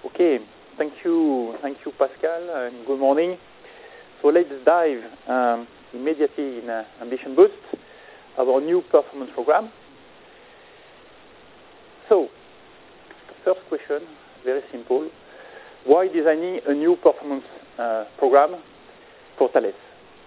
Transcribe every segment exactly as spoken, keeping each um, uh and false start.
Okay, thank you, thank you, Pascal, and good morning. So let's dive um, immediately in uh, Ambition Boost, our new performance program. So, first question, very simple. Why designing a new performance uh, program for Thales?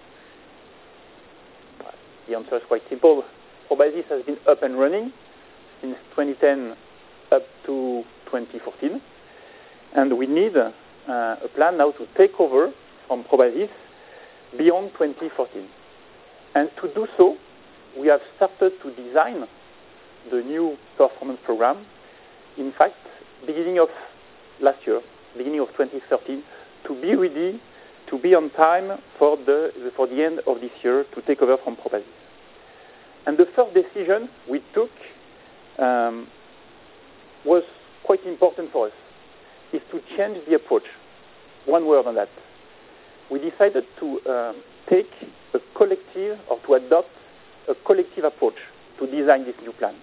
The answer is quite simple. Probasis has been up and running since twenty ten up to twenty fourteen. And we need uh, a plan now to take over from Probasis beyond twenty fourteen. And to do so, we have started to design the new performance program. In fact, beginning of last year, beginning of twenty thirteen, to be ready, to be on time for the for the end of this year to take over from Probasis. And the first decision we took um, was quite important for us, is to change the approach. One word on that. We decided to uh, take a collective, or to adopt a collective approach to design this new plan.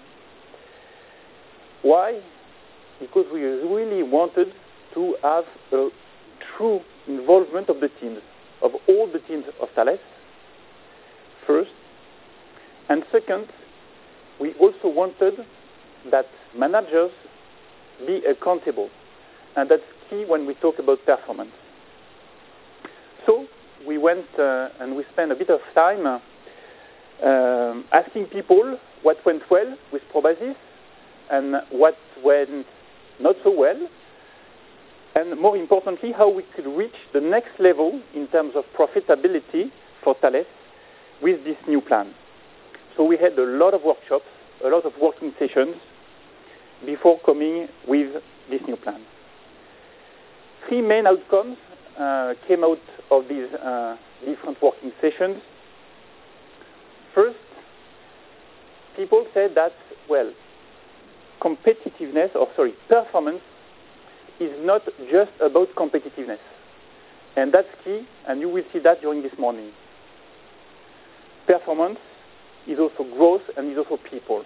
Why? Because we really wanted to have a true involvement of the teams, of all the teams of Thales, first. And second, we also wanted that managers be accountable. And that's key when we talk about performance. So we went uh, and we spent a bit of time uh, um, asking people what went well with Probasis and what went not so well, and more importantly, how we could reach the next level in terms of profitability for Thales with this new plan. So we had a lot of workshops, a lot of working sessions before coming with this new plan. Three main outcomes uh, came out of these uh, different working sessions. First, people said that, well, competitiveness, or sorry, performance is not just about competitiveness. And that's key, and you will see that during this morning. Performance is also growth and is also people.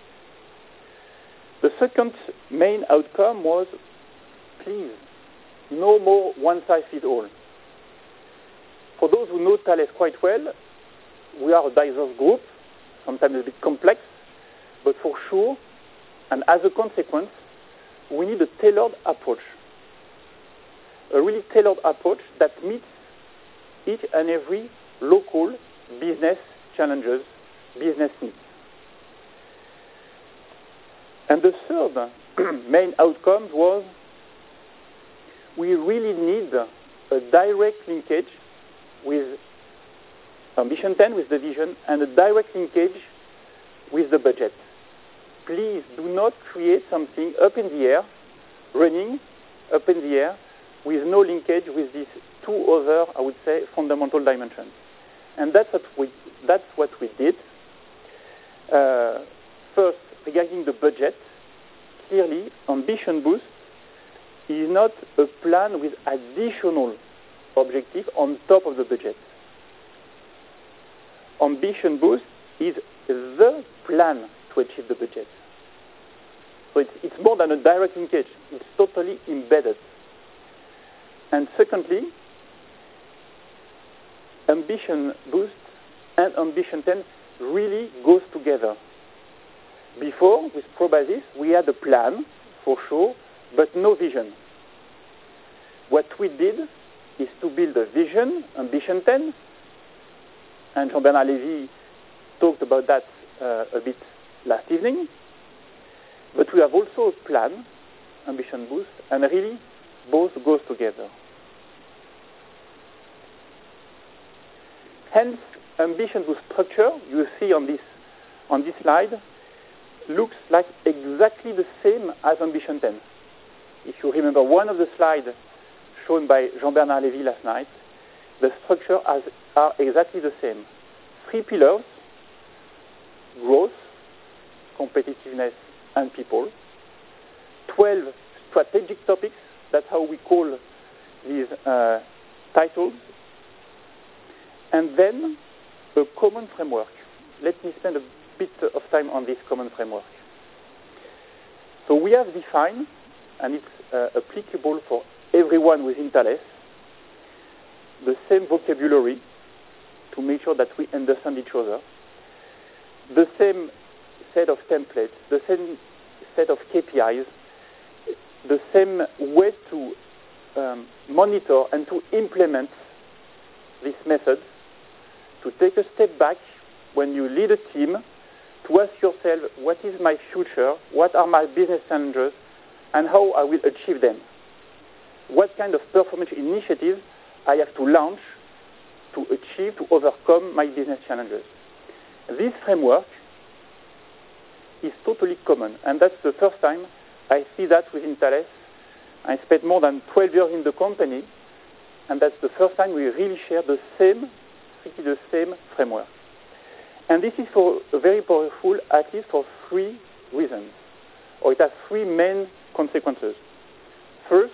The second main outcome was, please, no more one-size-fits-all. For those who know Thales quite well, we are a diverse group, sometimes a bit complex, but for sure, and as a consequence, we need a tailored approach. A really tailored approach that meets each and every local business challenges, business needs. And the third main outcome was we really need a direct linkage with Ambition ten, with the vision, and a direct linkage with the budget. Please do not create something up in the air, running up in the air, with no linkage with these two other, I would say, fundamental dimensions. And that's what we, that's what we did. Uh, first, regarding the budget, clearly, Ambition Boost is not a plan with additional objective on top of the budget. Ambition Boost is the plan to achieve the budget. So it's, it's more than a direct linkage. It's totally embedded. And secondly, Ambition Boost and Ambition ten really goes together. Before, with Probasis, we had a plan, for sure, but no vision. What we did is to build a vision, Ambition ten, and Jean-Bernard Lévy talked about that uh, a bit last evening. But we have also a plan, Ambition Boost, and really both goes together. Hence, Ambition Boost structure you see on this on this slide looks like exactly the same as Ambition ten. If you remember one of the slides shown by Jean-Bernard Lévy last night, the structure has, are exactly the same. Three pillars: growth, competitiveness, and people. twelve strategic topics, that's how we call these uh, titles. And then a common framework. Let me spend a bit of time on this common framework. So we have defined, and it's uh, applicable for everyone within Thales, the same vocabulary to make sure that we understand each other, the same set of templates, the same set of K P Is, the same way to um, monitor and to implement this method, to take a step back when you lead a team, to ask yourself, what is my future, what are my business challenges, and how I will achieve them. What kind of performance initiatives I have to launch to achieve, to overcome my business challenges. This framework is totally common, and that's the first time I see that within Thales. I spent more than twelve years in the company, and that's the first time we really share the same, pretty the same framework. And this is for very powerful, at least for three reasons, or it has three main consequences. First,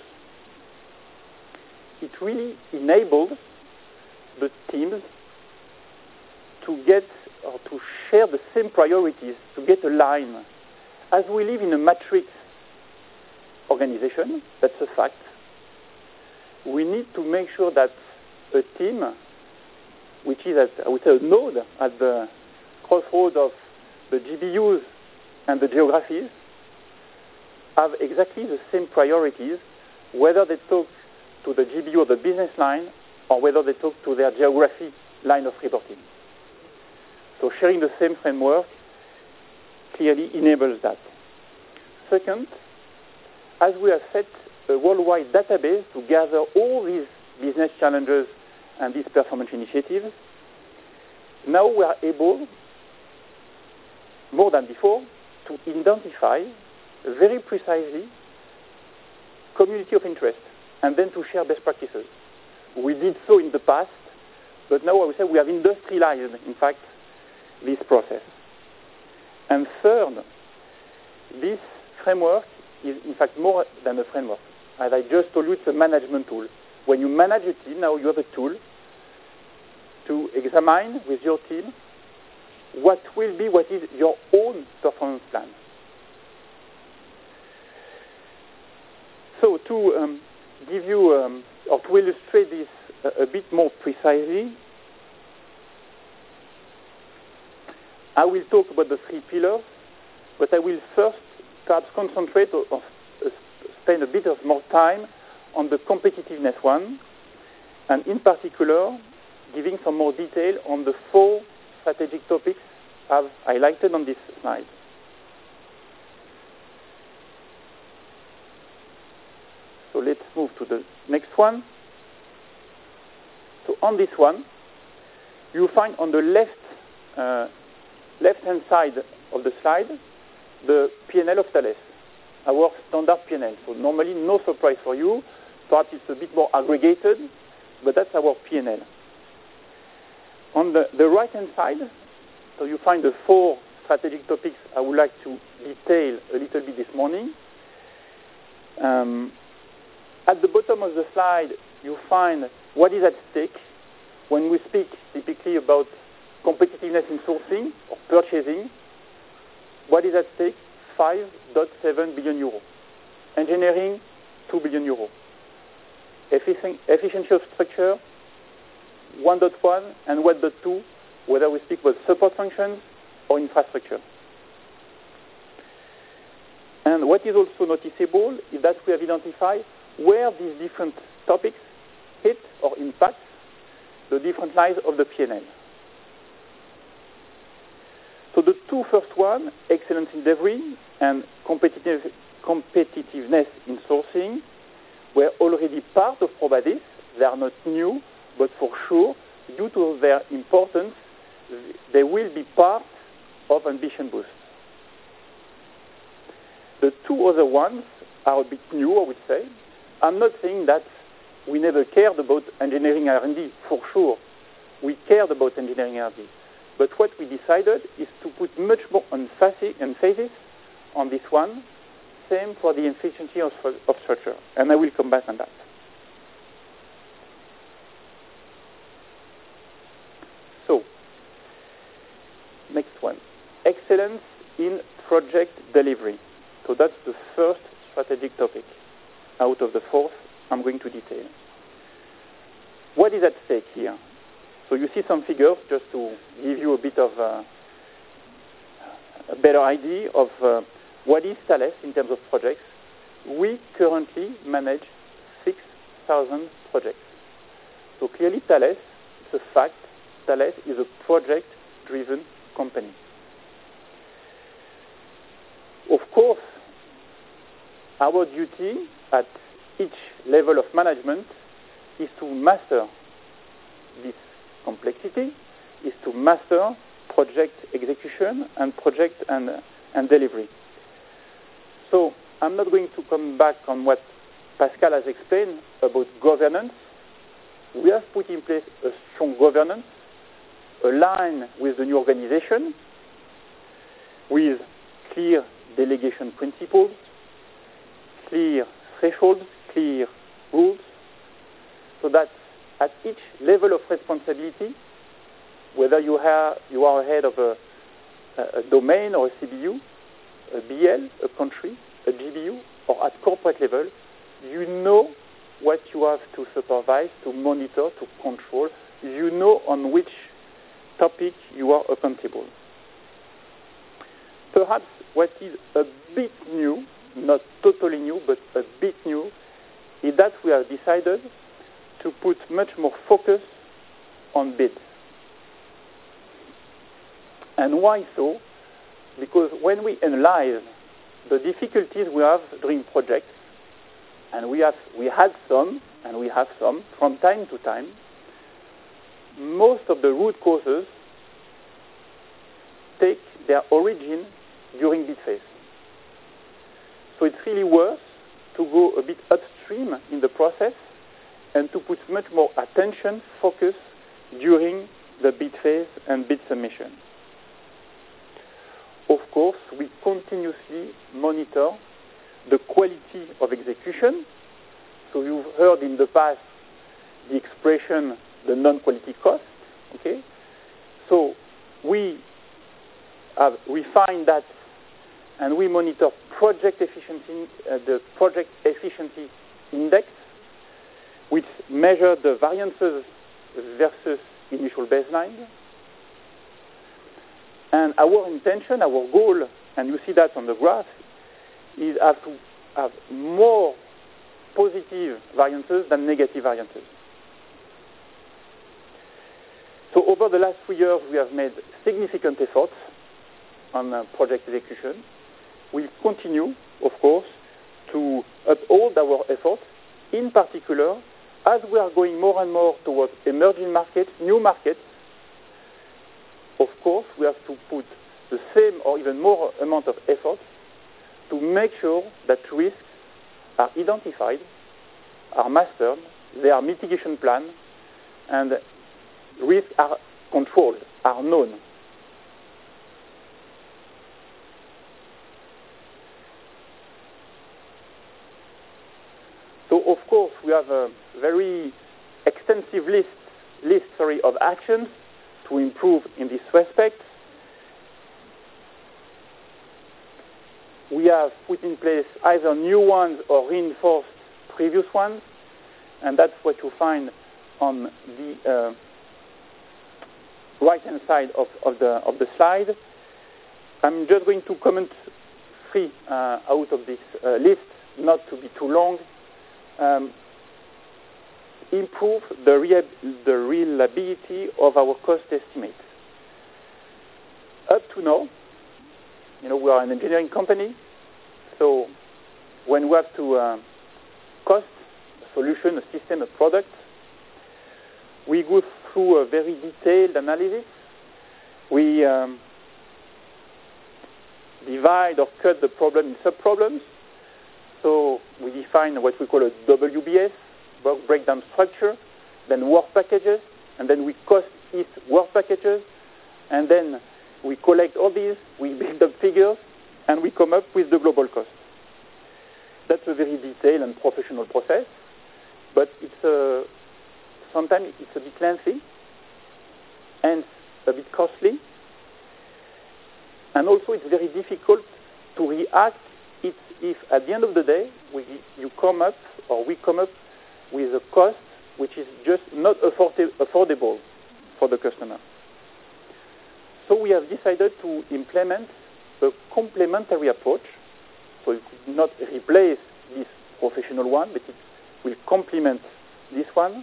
it really enabled the teams to get or to share the same priorities, to get aligned. As we live in a matrix organization, that's a fact, we need to make sure that a team, which is at, I would say, a node at the crossroads of the G B Us and the geographies, have exactly the same priorities, whether they talk to the G B U or the business line, or whether they talk to their geography line of reporting. So sharing the same framework clearly enables that. Second, as we have set a worldwide database to gather all these business challenges and these performance initiatives, now we are able, more than before, to identify very precisely community of interest and then to share best practices. We did so in the past, but now I would say we have industrialized, in fact, this process. And third, this framework is in fact more than a framework. As I just told you, it's a management tool. When you manage a team, now you have a tool to examine with your team what will be, what is your own performance plan. So to um, give you, um, or to illustrate this a, a bit more precisely, I will talk about the three pillars, but I will first perhaps concentrate or, or spend a bit of more time on the competitiveness one, and in particular, giving some more detail on the four strategic topics I've highlighted on this slide. So let's move to the next one. So on this one, you find on the left uh, left-hand side of the slide the P and L of Thales, our standard P and L. So normally no surprise for you. Perhaps it's a bit more aggregated, but that's our P and L. On the, the right-hand side, so you find the four strategic topics I would like to detail a little bit this morning. Um, at the bottom of the slide, you find what is at stake when we speak typically about competitiveness in sourcing or purchasing. What is at stake? five point seven billion euro. Engineering, two billion euro. Efficien- efficiency of structure, one point one and one point two, whether we speak about support functions or infrastructure. And what is also noticeable is that we have identified where these different topics hit or impact the different lines of the P and L. So the two first ones, excellence in delivery and competitive, competitiveness in sourcing, were already part of Probadis. They are not new, but for sure, due to their importance, they will be part of Ambition Boost. The two other ones are a bit new, I would say. I'm not saying that we never cared about engineering R and D, for sure. We cared about engineering R and D. But what we decided is to put much more emphasis on this one, same for the efficiency of, of structure. And I will come back on that. So, next one. Excellence in project delivery. So that's the first strategic topic. out of the fourth I'm going to detail. What is at stake here? So you see some figures just to give you a bit of uh, a better idea of uh, what is Thales in terms of projects. We currently manage six thousand projects. So clearly Thales, it's a fact, Thales is a project-driven company. Of course, our duty at each level of management is to master this complexity, is to master project execution and project and, and delivery. So I'm not going to come back on what Pascal has explained about governance. We have put in place a strong governance aligned with the new organization, with clear delegation principles, clear thresholds, clear rules, so that at each level of responsibility, whether you, have, you are head of a, a domain or a C B U, a B L, a country, a G B U, or at corporate level, you know what you have to supervise, to monitor, to control. You know on which topic you are accountable. Perhaps what is a bit new, not totally new, but a bit new, is that we have decided to put much more focus on bids. And why so? Because when we analyze the difficulties we have during projects, and we have we had some, and we have some from time to time, most of the root causes take their origin during bid phase. So it's really worth to go a bit upstream in the process and to put much more attention, focus during the bid phase and bid submission. Of course, we continuously monitor the quality of execution. So you've heard in the past the expression, the non-quality cost. Okay? So we have refined that and we monitor project efficiency, uh, the project efficiency index, which measures the variances versus initial baseline. And our intention, our goal, and you see that on the graph, is have to have more positive variances than negative variances. So over the last three years, we have made significant efforts on uh, project execution. We'll continue, of course, to uphold our efforts, in particular, as we are going more and more towards emerging markets, new markets. Of course, we have to put the same or even more amount of effort to make sure that risks are identified, are mastered, there are mitigation plans, and risks are controlled, are known. So, of course, we have a very extensive list, list sorry, of actions to improve in this respect. We have put in place either new ones or reinforced previous ones, and that's what you find on the uh, right-hand side of, of, the, of the slide. I'm just going to comment three uh, out of this uh, list, not to be too long. Um, improve the, rea the reliability of our cost estimates. Up to now, you know, we are an engineering company, so when we have to uh, cost a solution, a system, a product, we go through a very detailed analysis. We um, divide or cut the problem in sub-problems. So we define what we call a W B S, work breakdown structure, then work packages, and then we cost each work packages, and then we collect all these, we build up figures, and we come up with the global cost. That's a very detailed and professional process, but it's a, sometimes it's a bit lengthy, and a bit costly, and also it's very difficult to react if, if at the end of the day we, you come up, or we come up with a cost which is just not afforda- affordable for the customer. So we have decided to implement a complementary approach. So it could not replace this professional one, but it will complement this one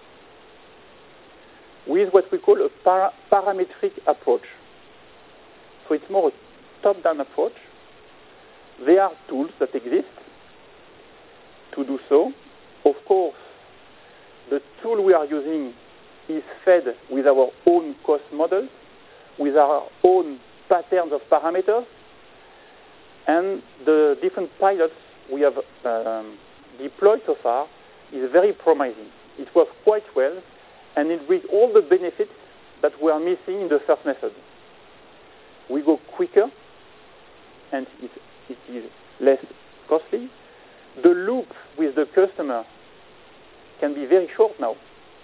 with what we call a para- parametric approach. So it's more a top-down approach. There are tools that exist to do so. Of course, the tool we are using is fed with our own cost models, with our own patterns of parameters, and the different pilots we have um, deployed so far is very promising. It works quite well, and it brings all the benefits that we are missing in the first method. We go quicker, and it, it is less costly. The loop with the customer can be very short now.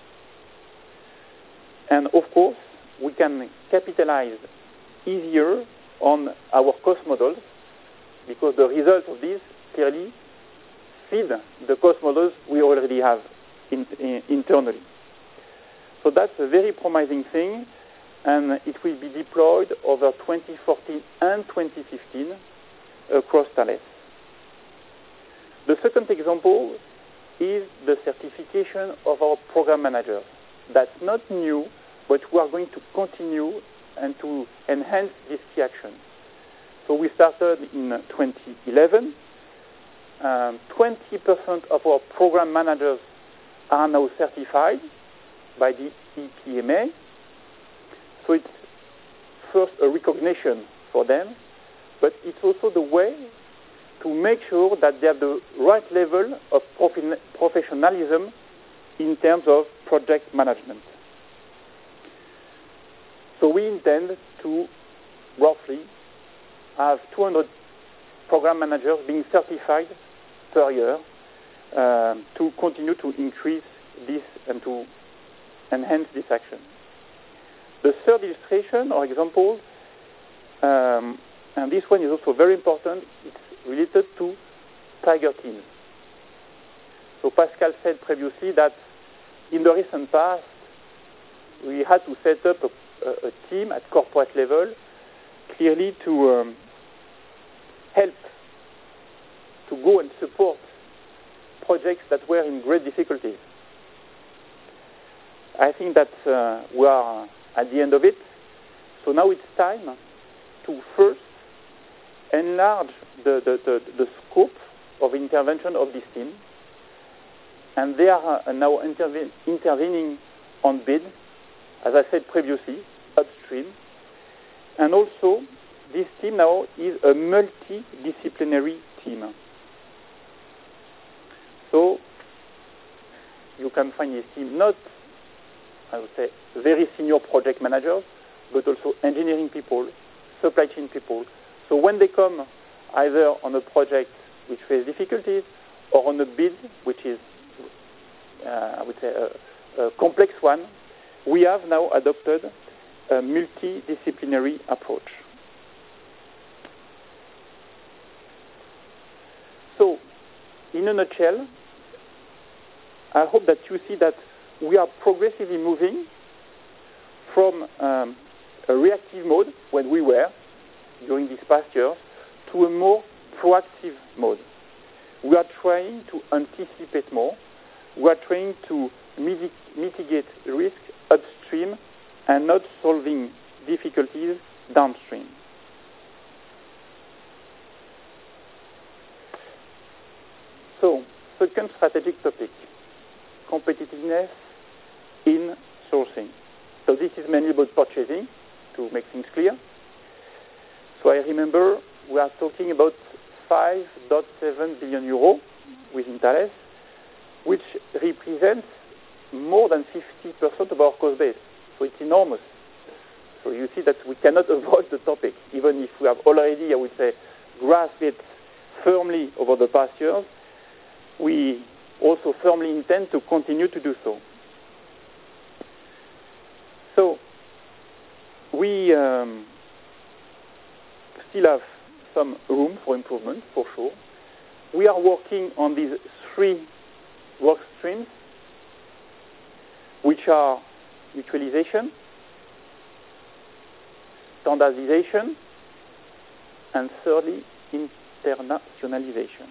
And of course, we can capitalize easier on our cost models, because the results of this clearly feed the cost models we already have in, in, internally. So that's a very promising thing, and it will be deployed over twenty fourteen and twenty fifteen across Thales. The second example is the certification of our program managers. That's not new, but we are going to continue and to enhance this key action. So we started in twenty eleven. Um, twenty percent of our program managers are now certified by the E P M A. So it's first a recognition for them, but it's also the way to make sure that they have the right level of profi- professionalism in terms of project management. So we intend to roughly have two hundred program managers being certified per year um, to continue to increase this and to enhance this action. The third illustration or example, um, and this one is also very important, it's related to Tiger teams. So Pascal said previously that in the recent past, we had to set up a, a, a team at corporate level, clearly to um, help to go and support projects that were in great difficulties. I think that uh, we are at the end of it. So now it's time to first enlarge the, the, the, the scope of intervention of this team. And they are uh, now interve- intervening on bid, as I said previously, upstream. And also, this team now is a multidisciplinary team. So you can find this team not, I would say, very senior project managers, but also engineering people, supply chain people. So when they come either on a project which faces difficulties or on a bid which is, uh, I would say, a, a complex one, we have now adopted a multidisciplinary approach. So, in a nutshell, I hope that you see that we are progressively moving from um, a reactive mode, when we were during these past years, to a more proactive mode. We are trying to anticipate more. We are trying to mitig- mitigate risk upstream and not solving difficulties downstream. So, second strategic topic, competitiveness in sourcing. So this is mainly about purchasing, to make things clear. So I remember we are talking about five point seven billion euros within Thales, which represents more than fifty percent of our cost base. So it's enormous. So you see that we cannot avoid the topic, even if we have already, I would say, grasped it firmly over the past years. We also firmly intend to continue to do so. So we um, still have some room for improvement, for sure. we are working on these three work streams, which are mutualization, standardization, and thirdly, internationalization.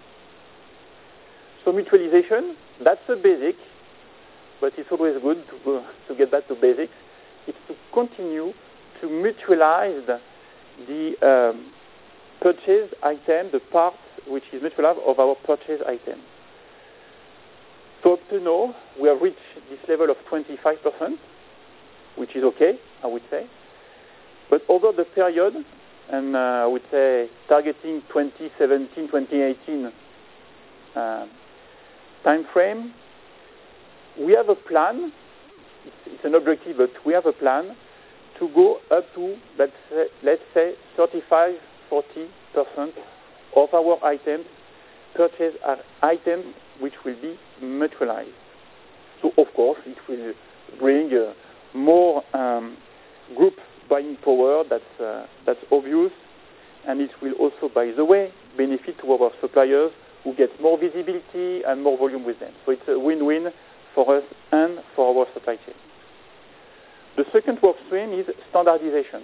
So mutualization, that's a basic, but it's always good to, uh, to get back to basics. It's to continue to mutualize the, the um, purchase item, the part which is mutualized of our purchase item. So up to now, we have reached this level of twenty-five percent, which is okay, I would say. But over the period, and uh, I would say targeting twenty seventeen, twenty eighteen uh, time frame, we have a plan. It's, it's an objective, but we have a plan to go up to, let's say, let's say thirty-five, forty percent of our items, purchase items, which will be mutualized. So, of course, it will bring uh, more um, group buying power, that's, uh, that's obvious, and it will also, by the way, benefit to our suppliers who get more visibility and more volume with them. So it's a win-win for us and for our supply chain. The second work stream is standardization.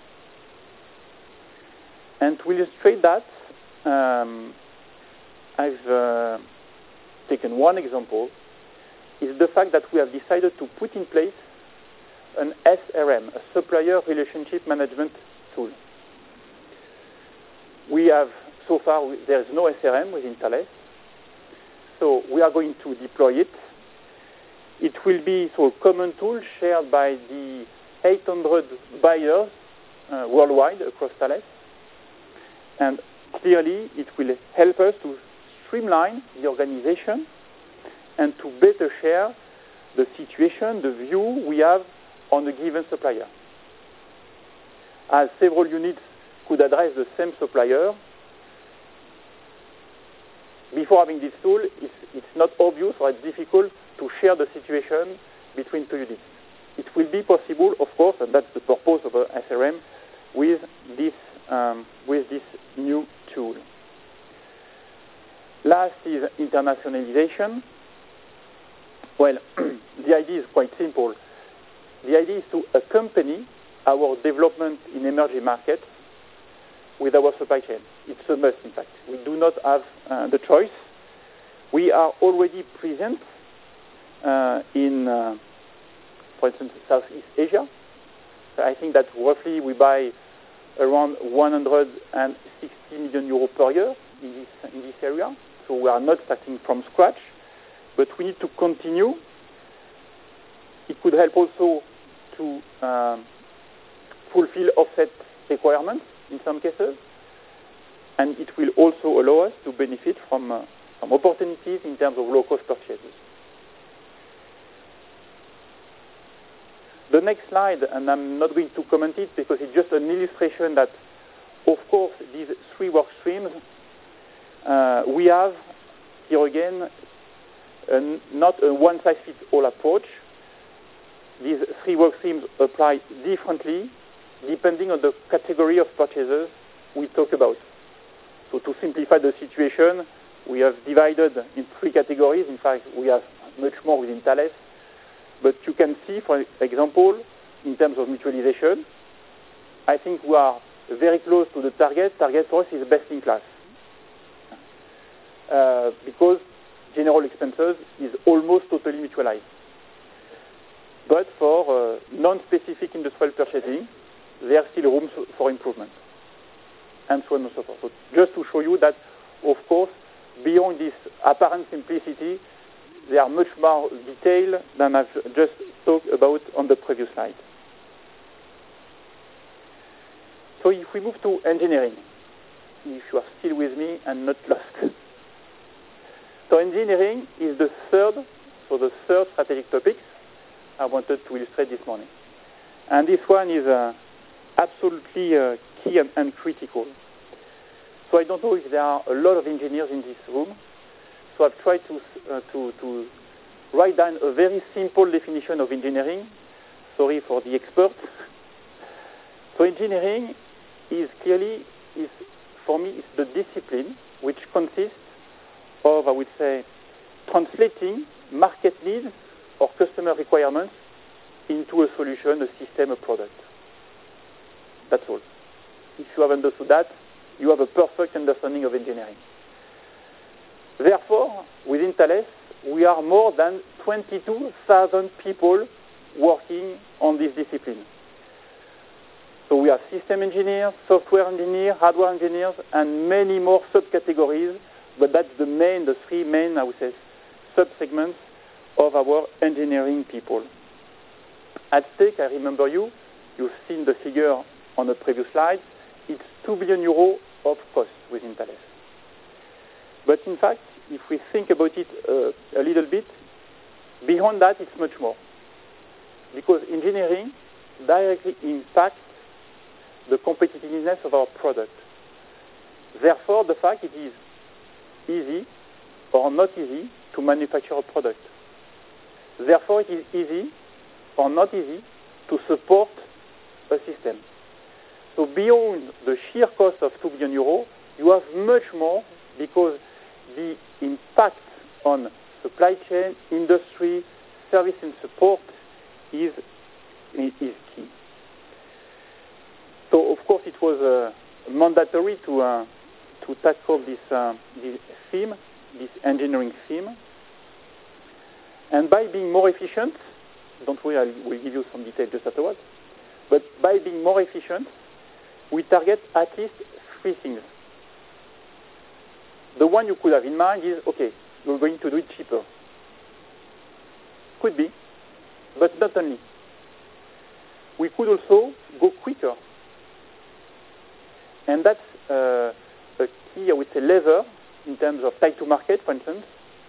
And to illustrate that, um, I've uh, taken one example, is the fact that we have decided to put in place an S R M, a Supplier Relationship Management tool. We have, so far, there is no S R M within Thales, so we are going to deploy it. It will be so a common tool shared by the eight hundred buyers uh, worldwide across Thales, and clearly it will help us to streamline the organization and to better share the situation, the view we have on a given supplier. As several units could address the same supplier, before having this tool, it's, it's not obvious or it's difficult to share the situation between two units. It will be possible, of course, and that's the purpose of a S R M, with this, um, with this new tool. Last is internationalization. Well, the idea is quite simple. The idea is to accompany our development in emerging markets with our supply chain. It's a must, in fact. We do not have uh, the choice. We are already present uh, in, uh, for instance, Southeast Asia. So I think that roughly we buy around one hundred sixty million euros per year in this, in this area. So we are not starting from scratch, but we need to continue. It could help also to um, fulfill offset requirements in some cases, and it will also allow us to benefit from uh, some opportunities in terms of low-cost purchases. The next slide, and I'm not going to comment it because it's just an illustration that, of course, these three work streams, uh, we have, here again, uh, not a one-size-fits-all approach. These three work streams apply differently depending on the category of purchases we talk about. So to simplify the situation, we have divided in three categories. In fact, we have much more within Thales. But you can see, for example, in terms of mutualization, I think we are very close to the target. Target for us is best in class. Uh, because general expenses is almost totally mutualized. But for uh, non-specific industrial purchasing, there are still room for improvement, and so on and so forth. So just to show you that, of course, beyond this apparent simplicity, there are much more detail than I've just talked about on the previous slide. So if we move to engineering, if you are still with me and not lost. So engineering is the third, so the third strategic topic I wanted to illustrate this morning. And this one is uh, absolutely uh, key and, and critical. So I don't know if there are a lot of engineers in this room. So I've tried to, uh, to, to write down a very simple definition of engineering. Sorry for the expert. So engineering is clearly, is, for me, is the discipline which consists of, I would say, translating market needs or customer requirements into a solution, a system, a product. That's all. If you have understood that, you have a perfect understanding of engineering. Therefore, within Thales, we are more than twenty-two thousand people working on this discipline. So we have system engineers, software engineers, hardware engineers, and many more subcategories, but that's the main, the three main, I would say, sub-segments of our engineering people. At stake, I remember you, you've seen the figure on the previous slide, it's two billion euros of cost within Thales. But in fact, if we think about it uh, a little bit, beyond that, it's much more. Because engineering directly impacts the competitiveness of our product. Therefore, the fact it is easy or not easy to manufacture a product. Therefore, it is easy or not easy to support a system. So beyond the sheer cost of two billion euros, you have much more because the impact on supply chain, industry, service and support is, is key. So of course it was uh, mandatory to, uh, to tackle this, uh, this theme, this engineering theme. And by being more efficient, don't worry, I will give you some details just afterwards, but by being more efficient, we target at least three things. The one you could have in mind is, okay, we're going to do it cheaper. Could be, but not only. We could also go quicker. And that's uh, a key, I would say, lever in terms of time to market, for instance.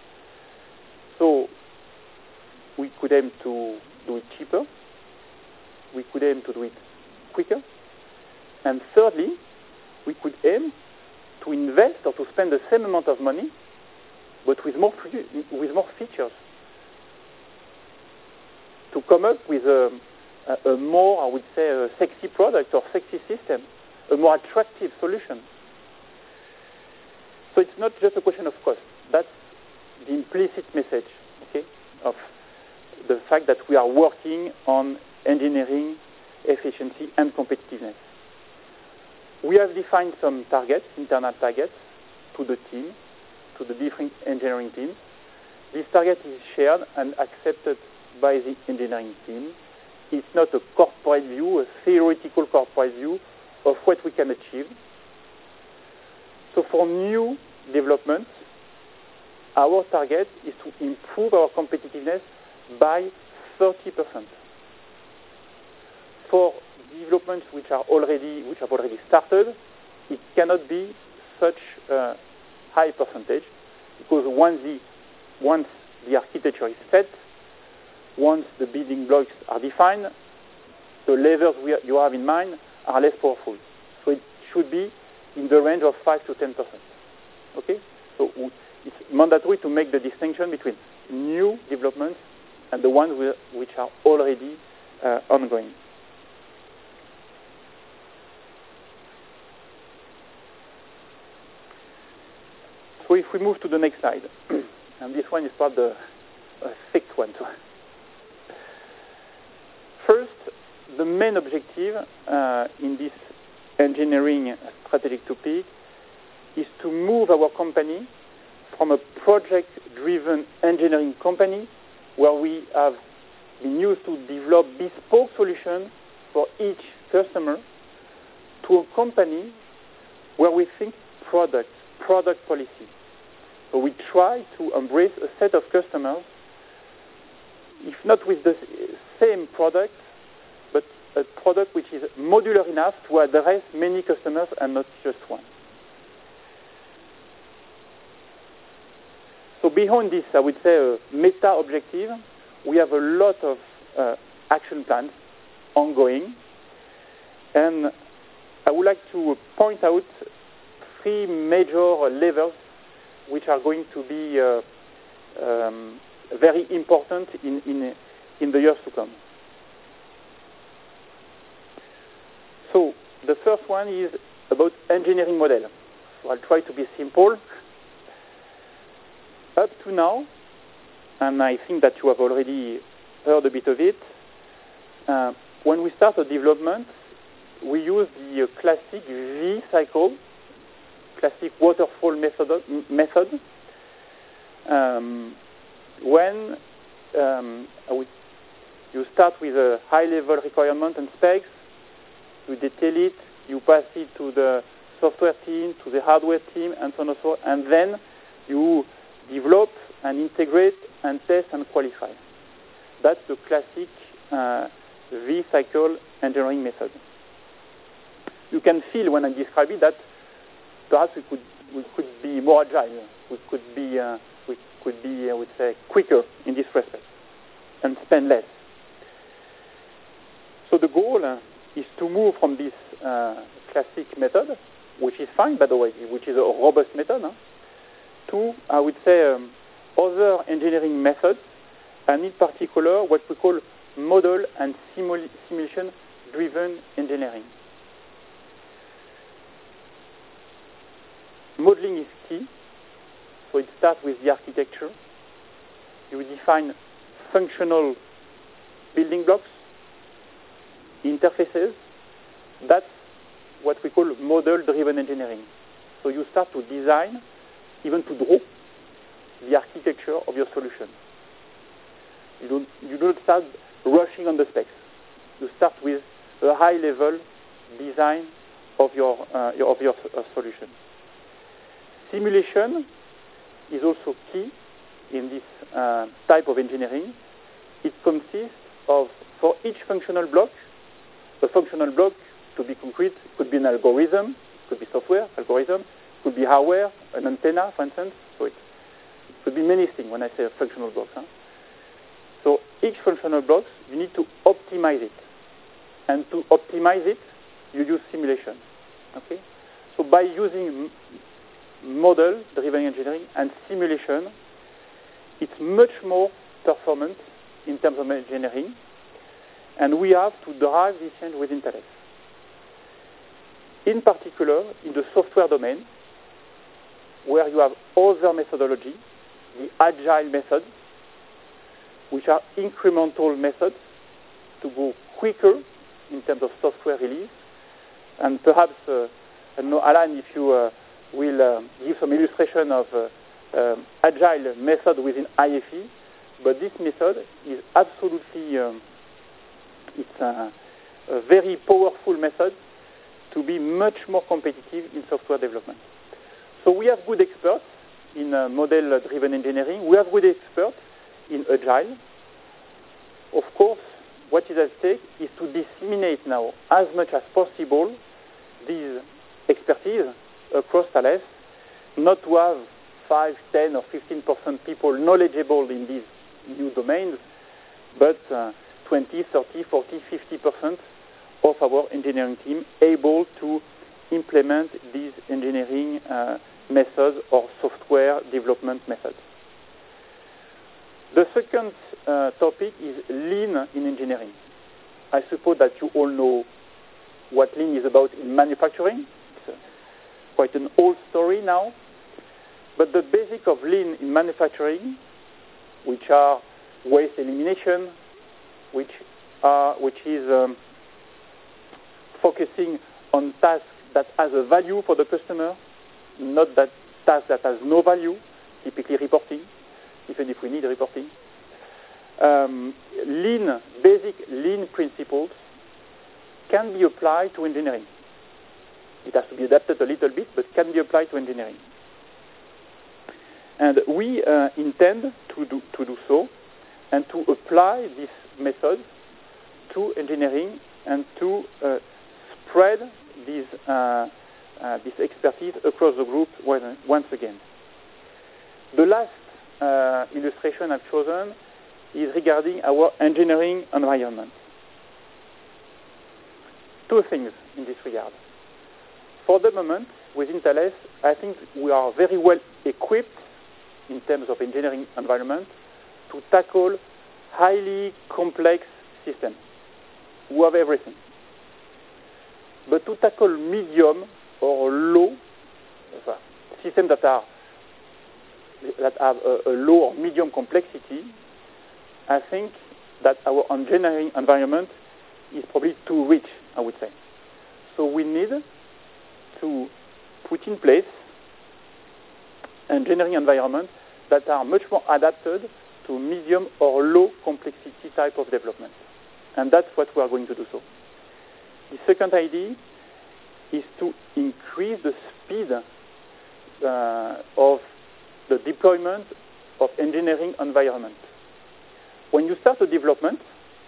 So we could aim to do it cheaper. We could aim to do it quicker. And thirdly, we could aim to invest or to spend the same amount of money, but with more, with more features. To come up with a, a, a more, I would say, a sexy product or sexy system, a more attractive solution. So it's not just a question of cost. That's the implicit message, okay, of the fact that we are working on engineering efficiency and competitiveness. We have defined some targets, internal targets, to the team, to the different engineering teams. This target is shared and accepted by the engineering team. It's not a corporate view, a theoretical corporate view of what we can achieve. So for new developments, our target is to improve our competitiveness by thirty percent. For developments which are already which have already started, it cannot be such a high percentage because once the once the architecture is set, once the building blocks are defined, the levers we, you have in mind are less powerful. So it should be in the range of five to ten percent. Okay, so it's mandatory to make the distinction between new developments and the ones which are already uh, ongoing. So if we move to the next slide, and this one is part the a thick one too. First, the main objective uh, in this engineering strategic topic is to move our company from a project-driven engineering company where we have been used to develop bespoke solutions for each customer to a company where we think product, product policy. So we try to embrace a set of customers, if not with the same product, but a product which is modular enough to address many customers and not just one. So behind this, I would say, a meta objective, we have a lot of uh, action plans ongoing. And I would like to point out three major levers which are going to be uh, um, very important in, in, in the years to come. So the first one is about engineering model. So I'll try to be simple. up to now, and I think that you have already heard a bit of it, uh, when we start a development, we use the uh, classic V cycle, classic waterfall method, method um, when um, you start with a high-level requirement and specs, you detail it, you pass it to the software team, to the hardware team, and so on and so forth, and then you develop and integrate and test and qualify. That's the classic uh, V-cycle engineering method. You can feel when I describe it that perhaps we could we could be more agile. We could be uh, we could be I would say quicker in this respect and spend less. So the goal uh, is to move from this uh, classic method, which is fine by the way, which is a robust method, huh, to I would say um, other engineering methods, and in particular what we call model and simul simulation-driven engineering. Modeling is key, so it starts with the architecture. You define functional building blocks, interfaces. That's what we call model-driven engineering. So you start to design, even to draw, the architecture of your solution. You don't, you don't start rushing on the specs. You start with a high-level design of your, uh, your, of your uh, solution. Simulation is also key in this uh, type of engineering. It consists of, for each functional block, a functional block, to be concrete, could be an algorithm, could be software, algorithm, could be hardware, an antenna, for instance. So it could be many things when I say a functional block. Huh? So each functional block, you need to optimize it. And to optimize it, you use simulation. Okay? So by using model-driven engineering and simulation, it's much more performant in terms of engineering, and we have to drive this change within Thales. In particular, in the software domain, where you have other methodology, the agile methods, which are incremental methods to go quicker in terms of software release, and perhaps, uh, I don't know, Alan, if you uh, will uh, give some illustration of uh, um, agile method within I F E, but this method is absolutely, um, it's a, a very powerful method to be much more competitive in software development. So we have good experts in uh, model-driven engineering. We have good experts in agile. Of course, what is at stake is to disseminate now as much as possible these expertise across Thales, not to have five, ten, or fifteen percent people knowledgeable in these new domains, but uh, twenty, thirty, forty, fifty percent of our engineering team able to implement these engineering uh, methods or software development methods. The second uh, topic is lean in engineering. I suppose that you all know what lean is about in manufacturing. It's a, quite an old story now. But the basic of lean in manufacturing, which are waste elimination, which, are, which is um, focusing on tasks that has a value for the customer, not that task that has no value, typically reporting, even if we need reporting. Um, lean, basic lean principles can be applied to engineering. It has to be adapted a little bit, but can be applied to engineering. And we uh, intend to do, to do so and to apply this method to engineering and to uh, spread this, uh, uh, this expertise across the group once again. The last uh, illustration I've chosen is regarding our engineering environment. Two things in this regard. For the moment, within Thales, I think we are very well equipped in terms of engineering environment to tackle highly complex systems. We have everything. But to tackle medium or low systems that are that have a, a low or medium complexity, I think that our engineering environment is probably too rich, I would say. So we need to put in place engineering environments that are much more adapted to medium or low complexity type of development. And that's what we are going to do so. The second idea is to increase the speed uh, of the deployment of engineering environment. When you start a development,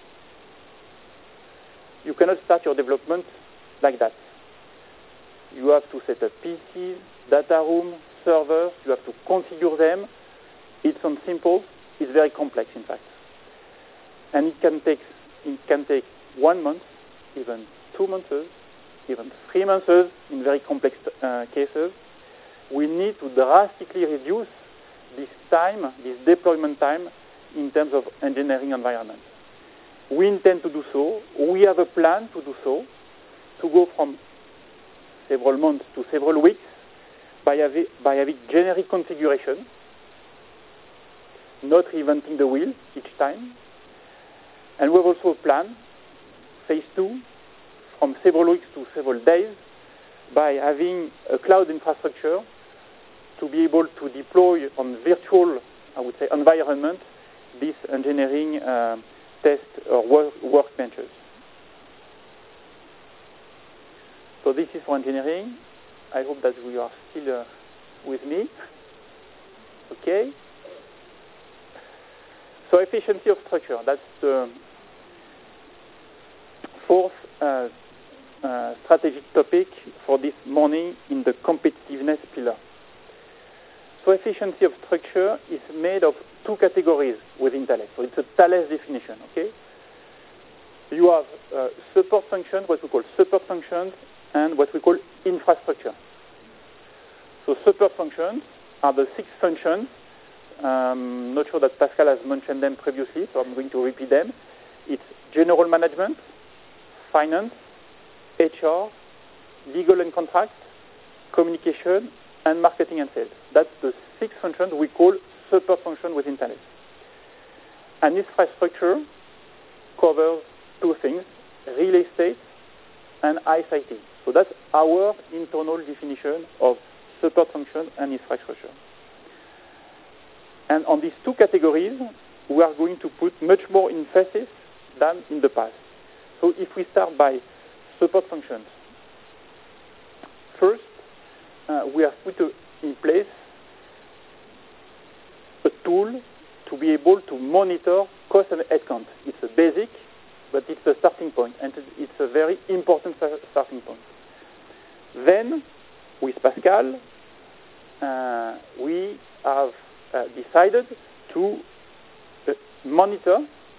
you cannot start your development like that. You have to set up P Cs, data room, servers, you have to configure them. It's not simple, it's very complex in fact. And it can take, it can take one month, even two months, even three months in very complex uh, cases. We need to drastically reduce this time, this deployment time in terms of engineering environment. We intend to do so. We have a plan to do so, to go from several months to several weeks by having, by having generic configuration, not reinventing the wheel each time. And we have also a plan, phase two, from several weeks to several days, by having a cloud infrastructure to be able to deploy on virtual, I would say, environment, this engineering uh, test or work, workbenches. So this is for engineering. I hope that we are still uh, with me. Okay. So efficiency of structure, that's the fourth uh, uh, strategic topic for this morning in the competitiveness pillar. So efficiency of structure is made of two categories within Thales. So it's a Thales definition, okay? You have uh, support functions, what we call support functions, and what we call infrastructure. So support functions are the six functions. Um, not sure that Pascal has mentioned them previously, so I'm going to repeat them. It's general management, finance, H R, legal and contract, communication, and marketing and sales. That's the six functions we call support functions within Thales. And infrastructure covers two things, real estate and I C T. So that's our internal definition of support function and infrastructure. And on these two categories, we are going to put much more emphasis than in the past. So if we start by support functions, first, uh, we have put a, in place a tool to be able to monitor cost and headcount. It's a basic, but it's a starting point, and it's a very important starting point. Then, with Pascal, uh, we have uh, decided to uh, monitor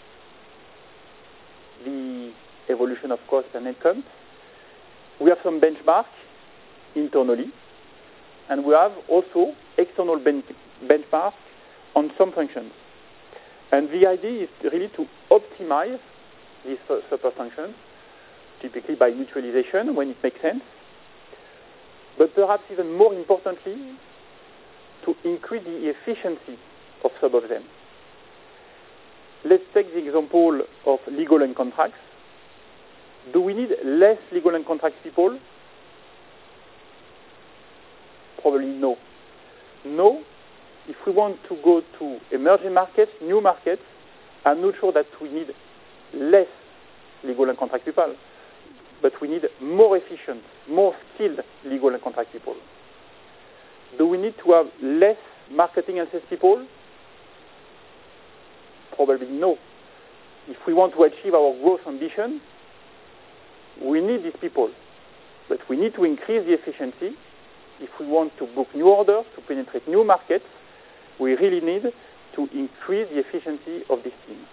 the evolution of cost and headcount. We have some benchmark internally, and we have also external ben benchmark on some functions. And the idea is really to optimize these support functions, typically by mutualization when it makes sense, but perhaps even more importantly, to increase the efficiency of some of them. Let's take the example of legal and contracts. Do we need less legal and contracts people? Probably no. No, if we want to go to emerging markets, new markets, I'm not sure that we need less legal and contract people, but we need more efficient, more skilled legal and contract people. Do we need to have less marketing and sales people? Probably no. If we want to achieve our growth ambition, we need these people, but we need to increase the efficiency. If we want to book new orders, to penetrate new markets, we really need to increase the efficiency of this team.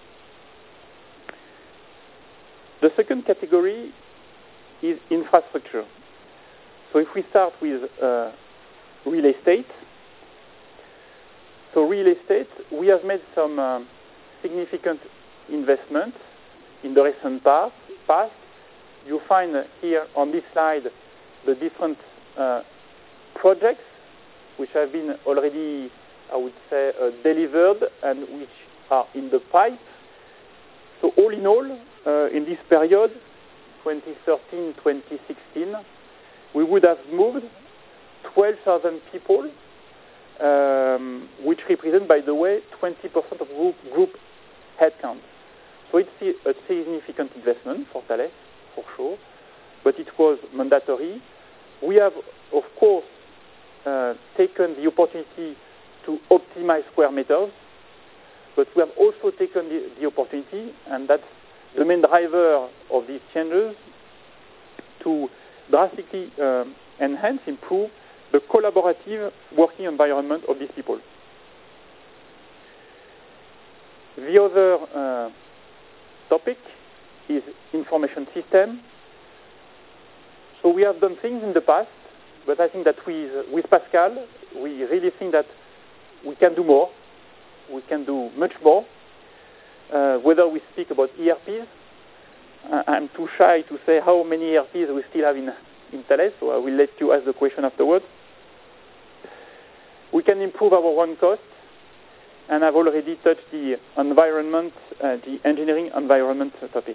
The second category is infrastructure. So if we start with uh, real estate, so real estate, we have made some uh, significant investments in the recent past. past. You find here on this slide the different uh, projects which have been already I would say, uh, delivered and which are in the pipe. So all in all, uh, in this period, twenty thirteen to twenty sixteen, we would have moved twelve thousand people, um, which represent, by the way, twenty percent of group, group headcount. So it's a significant investment for Thales, for sure, but it was mandatory. We have, of course, uh, taken the opportunity to optimize square meters, but we have also taken the, the opportunity, and that's the main driver of these changes, to drastically um, enhance, improve the collaborative working environment of these people. The other uh, topic is information system. So we have done things in the past, but I think that with, with Pascal, we really think that we can do more. We can do much more. Uh, whether we speak about E R Ps, uh, I'm too shy to say how many E R Ps we still have in, in Thales, so I will let you ask the question afterwards. We can improve our run costs, and I've already touched the environment, uh, the engineering environment topic.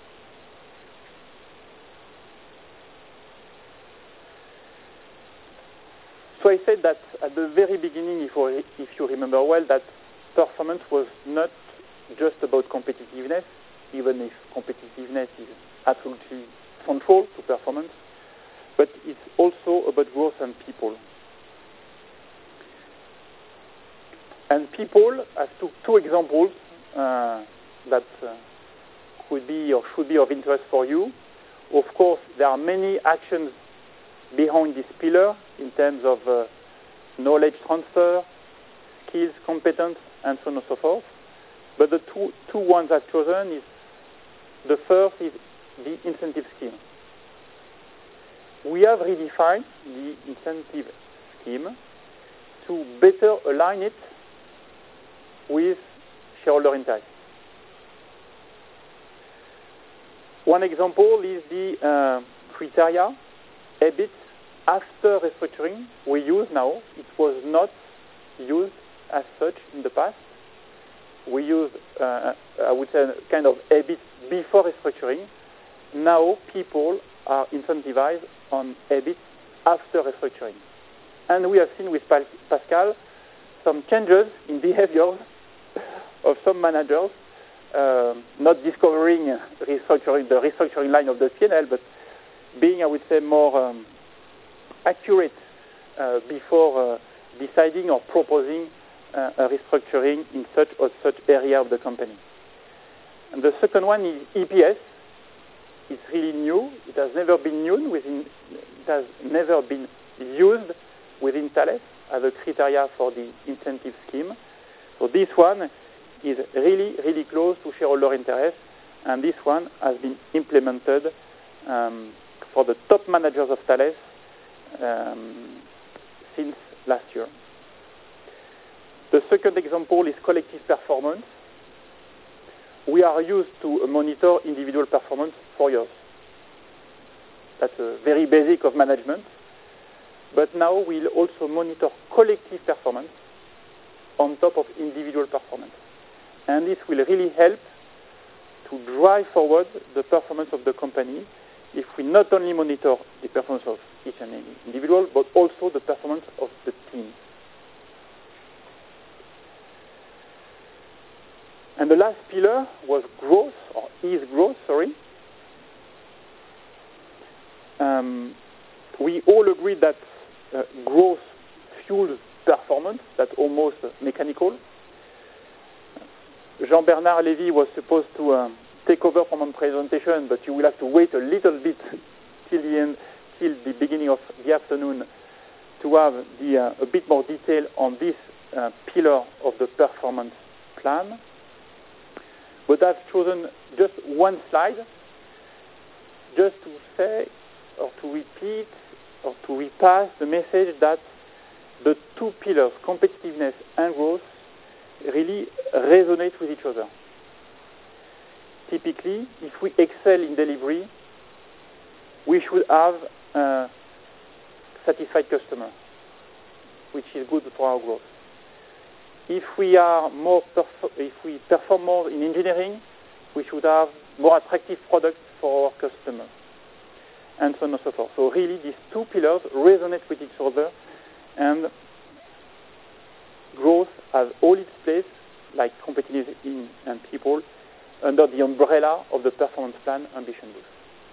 So I said that at the very beginning, if, if you remember well, that performance was not just about competitiveness, even if competitiveness is absolutely central to performance, but it's also about growth and people. And people, I took two examples uh, that uh, could be or should be of interest for you. Of course, there are many actions behind this pillar in terms of uh, knowledge transfer, skills, competence, and so on and so forth. But the two, two ones I've chosen is, the first is the incentive scheme. We have redefined the incentive scheme to better align it with shareholder interest. One example is the uh, criteria, E B I T, after restructuring we use now. It was not used as such in the past. We use, uh, I would say, kind of E B I T before restructuring. Now people are incentivized on E B I T after restructuring. And we have seen with Pascal some changes in behaviors of some managers, uh, not discovering restructuring, the restructuring line of the P and L, but being, I would say, more um, accurate uh, before uh, deciding or proposing uh, a restructuring in such or such area of the company. And the second one is E P S. It's really new. It has never been used within. It has never been used within Thales as a criteria for the incentive scheme. So this one is really, really close to shareholder interest, and this one has been implemented um, for the top managers of Thales um, since last year. The second example is collective performance. We are used to monitor individual performance for years. That's a very basic of management. But now we'll also monitor collective performance on top of individual performance. And this will really help to drive forward the performance of the company if we not only monitor the performance of each and any individual, but also the performance of the team. And the last pillar was growth, or is growth, sorry. Um, we all agree that uh, growth fuels performance. That's almost uh, mechanical. Jean-Bernard Lévy was supposed to uh, take over from my presentation, but you will have to wait a little bit till the end, till the beginning of the afternoon to have the, uh, a bit more detail on this uh, pillar of the performance plan. But I've chosen just one slide just to say or to repeat or to repass the message that the two pillars, competitiveness and growth, really resonate with each other. Typically, if we excel in delivery, we should have a satisfied customer, which is good for our growth. if we are more perf- if we perform more in engineering, we should have more attractive products for our customers, and so on and so forth. So really, these two pillars resonate with each other, and growth has all its place, like competitiveness in and people, under the umbrella of the performance plan ambition boost.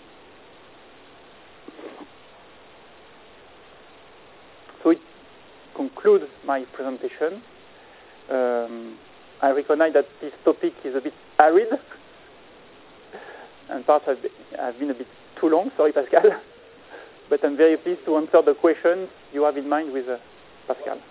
So it concludes my presentation. Um, I recognize that this topic is a bit arid, and perhaps I've, I've been a bit too long. Sorry, Pascal. But I'm very pleased to answer the questions you have in mind with uh, Pascal.